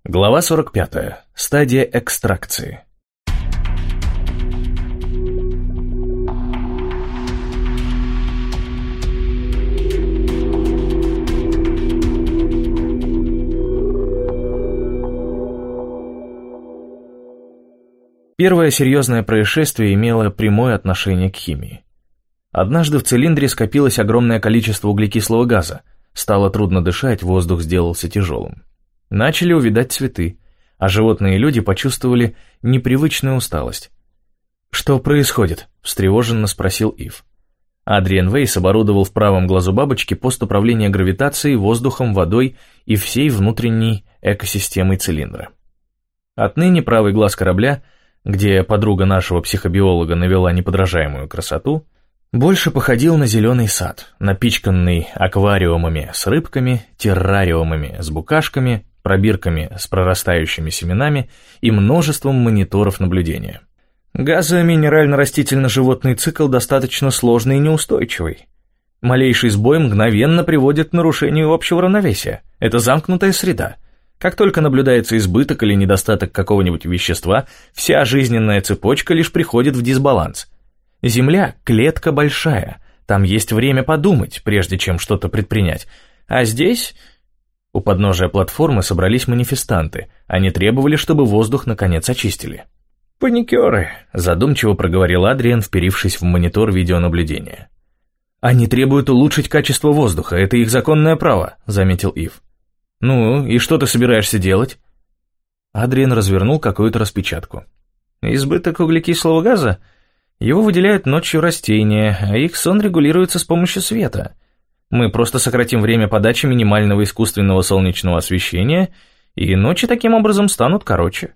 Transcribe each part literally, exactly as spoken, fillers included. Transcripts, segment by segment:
Глава сорок пятая. Стадия экстракции. Первое серьезное происшествие имело прямое отношение к химии. Однажды в цилиндре скопилось огромное количество углекислого газа, стало трудно дышать, воздух сделался тяжелым. Начали увядать цветы, а животные и люди почувствовали непривычную усталость. «Что происходит?» – встревоженно спросил Ив. Адриан Вейс оборудовал в правом глазу бабочки пост управления гравитацией, воздухом, водой и всей внутренней экосистемой цилиндра. Отныне правый глаз корабля, где подруга нашего психобиолога навела неподражаемую красоту, больше походил на зеленый сад, напичканный аквариумами с рыбками, террариумами с букашками, пробирками с прорастающими семенами и множеством мониторов наблюдения. Газо-минерально-растительно-животный цикл достаточно сложный и неустойчивый. Малейший сбой мгновенно приводит к нарушению общего равновесия. Это замкнутая среда. Как только наблюдается избыток или недостаток какого-нибудь вещества, вся жизненная цепочка лишь приходит в дисбаланс. Земля – клетка большая, там есть время подумать, прежде чем что-то предпринять. А здесь... У подножия платформы собрались манифестанты, они требовали, чтобы воздух наконец очистили. «Паникеры», – задумчиво проговорил Адриан, вперившись в монитор видеонаблюдения. «Они требуют улучшить качество воздуха, это их законное право», – заметил Ив. «Ну, и что ты собираешься делать?» Адриан развернул какую-то распечатку. «Избыток углекислого газа? Его выделяют ночью растения, а их сон регулируется с помощью света. Мы просто сократим время подачи минимального искусственного солнечного освещения, и ночи таким образом станут короче».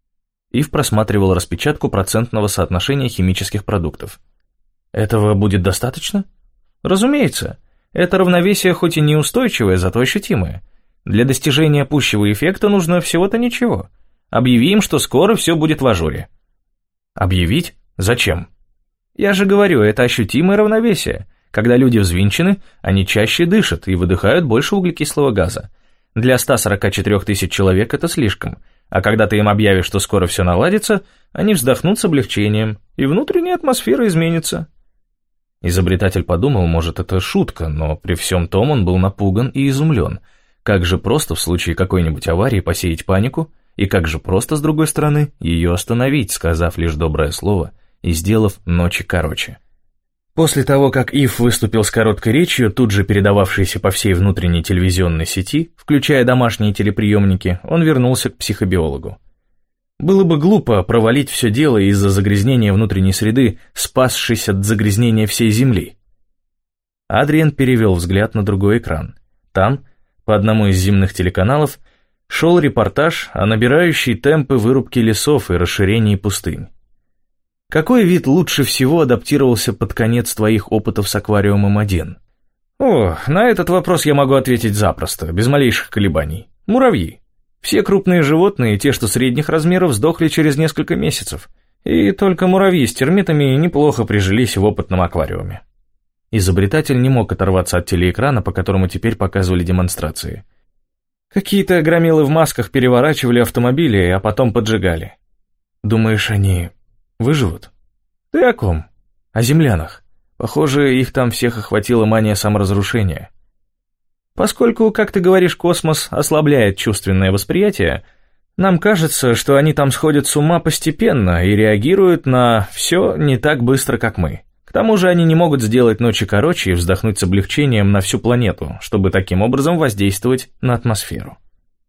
Ив просматривал распечатку процентного соотношения химических продуктов. «Этого будет достаточно?» «Разумеется. Это равновесие хоть и неустойчивое, зато ощутимое. Для достижения пущего эффекта нужно всего-то ничего. Объявим, что скоро все будет в ажуре». «Объявить? Зачем?» «Я же говорю, это ощутимое равновесие. Когда люди взвинчены, они чаще дышат и выдыхают больше углекислого газа. Для ста сорока четырёх тысяч человек это слишком, а когда ты им объявишь, что скоро все наладится, они вздохнут с облегчением, и внутренняя атмосфера изменится». Изобретатель подумал, может, это шутка, но при всем том он был напуган и изумлен. Как же просто в случае какой-нибудь аварии посеять панику, и как же просто, с другой стороны, ее остановить, сказав лишь доброе слово и сделав ночи короче. После того, как Ив выступил с короткой речью, тут же передававшейся по всей внутренней телевизионной сети, включая домашние телеприемники, он вернулся к психобиологу. Было бы глупо провалить все дело из-за загрязнения внутренней среды, спасшись от загрязнения всей Земли. Адриан перевел взгляд на другой экран. Там, по одному из земных телеканалов, шел репортаж о набирающей темпы вырубке лесов и расширении пустынь. Какой вид лучше всего адаптировался под конец твоих опытов с аквариумом один? О, на этот вопрос я могу ответить запросто, без малейших колебаний. Муравьи. Все крупные животные, те, что средних размеров, сдохли через несколько месяцев. И только муравьи с термитами неплохо прижились в опытном аквариуме. Изобретатель не мог оторваться от телеэкрана, по которому теперь показывали демонстрации. Какие-то громилы в масках переворачивали автомобили, а потом поджигали. Думаешь, они... выживут? Ты о ком? О землянах. Похоже, их там всех охватила мания саморазрушения. Поскольку, как ты говоришь, космос ослабляет чувственное восприятие, нам кажется, что они там сходят с ума постепенно и реагируют на все не так быстро, как мы. К тому же они не могут сделать ночи короче и вздохнуть с облегчением на всю планету, чтобы таким образом воздействовать на атмосферу.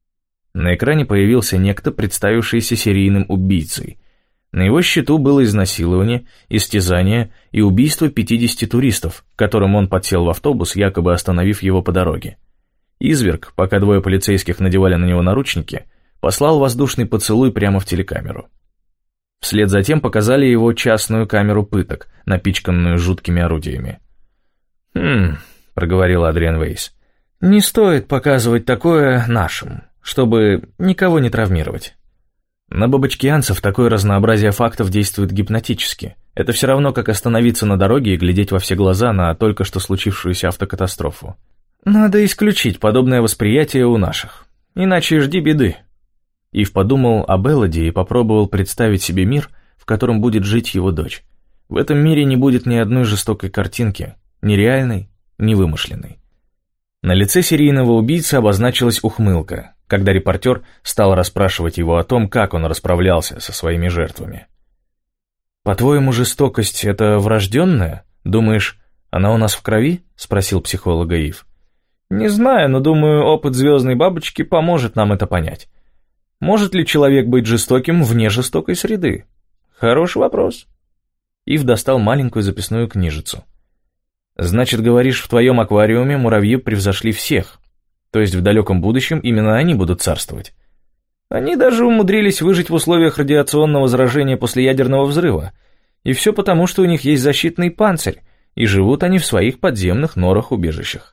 На экране появился некто, представившийся серийным убийцей. На его счету было изнасилование, истязание и убийство пятидесяти туристов, которым он подсел в автобус, якобы остановив его по дороге. Изверг, пока двое полицейских надевали на него наручники, послал воздушный поцелуй прямо в телекамеру. Вслед за тем показали его частную камеру пыток, напичканную жуткими орудиями. «Хм», — проговорил Адриан Вейс, — «не стоит показывать такое нашим, чтобы никого не травмировать». На бабочкианцев такое разнообразие фактов действует гипнотически. Это все равно, как остановиться на дороге и глядеть во все глаза на только что случившуюся автокатастрофу. Надо исключить подобное восприятие у наших, иначе жди беды. Ив подумал об Элоди и попробовал представить себе мир, в котором будет жить его дочь. В этом мире не будет ни одной жестокой картинки, ни реальной, ни вымышленной. На лице серийного убийцы обозначилась ухмылка, когда репортер стал расспрашивать его о том, как он расправлялся со своими жертвами. «По-твоему, жестокость — это врожденная? Думаешь, она у нас в крови?» — спросил психолога Ив. «Не знаю, но думаю, опыт звездной бабочки поможет нам это понять. Может ли человек быть жестоким вне жестокой среды? Хороший вопрос». Ив достал маленькую записную книжицу. «Значит, говоришь, в твоем аквариуме муравьи превзошли всех, то есть в далеком будущем именно они будут царствовать. Они даже умудрились выжить в условиях радиационного заражения после ядерного взрыва, и все потому, что у них есть защитный панцирь, и живут они в своих подземных норах-убежищах».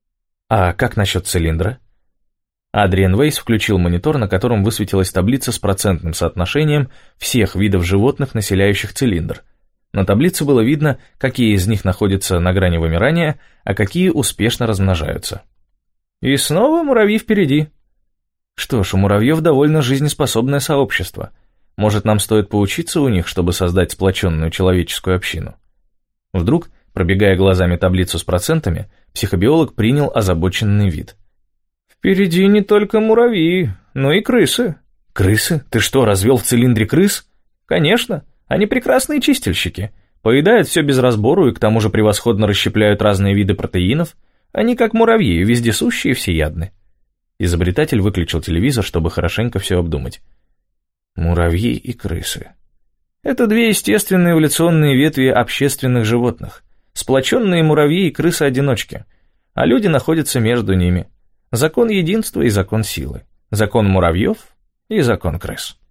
«А как насчет цилиндра?» Адриан Вейс включил монитор, на котором высветилась таблица с процентным соотношением всех видов животных, населяющих цилиндр. На таблице было видно, какие из них находятся на грани вымирания, а какие успешно размножаются. «И снова муравьи впереди». «Что ж, у муравьев довольно жизнеспособное сообщество. Может, нам стоит поучиться у них, чтобы создать сплоченную человеческую общину?» Вдруг, пробегая глазами таблицу с процентами, психобиолог принял озабоченный вид. «Впереди не только муравьи, но и крысы». «Крысы? Ты что, развел в цилиндре крыс?» «Конечно. Они прекрасные чистильщики. Поедают все без разбору и к тому же превосходно расщепляют разные виды протеинов. Они как муравьи, вездесущие и всеядны». Изобретатель выключил телевизор, чтобы хорошенько все обдумать. Муравьи и крысы. Это две естественные эволюционные ветви общественных животных. Сплоченные муравьи и крысы-одиночки. А люди находятся между ними. Закон единства и закон силы. Закон муравьев и закон крыс.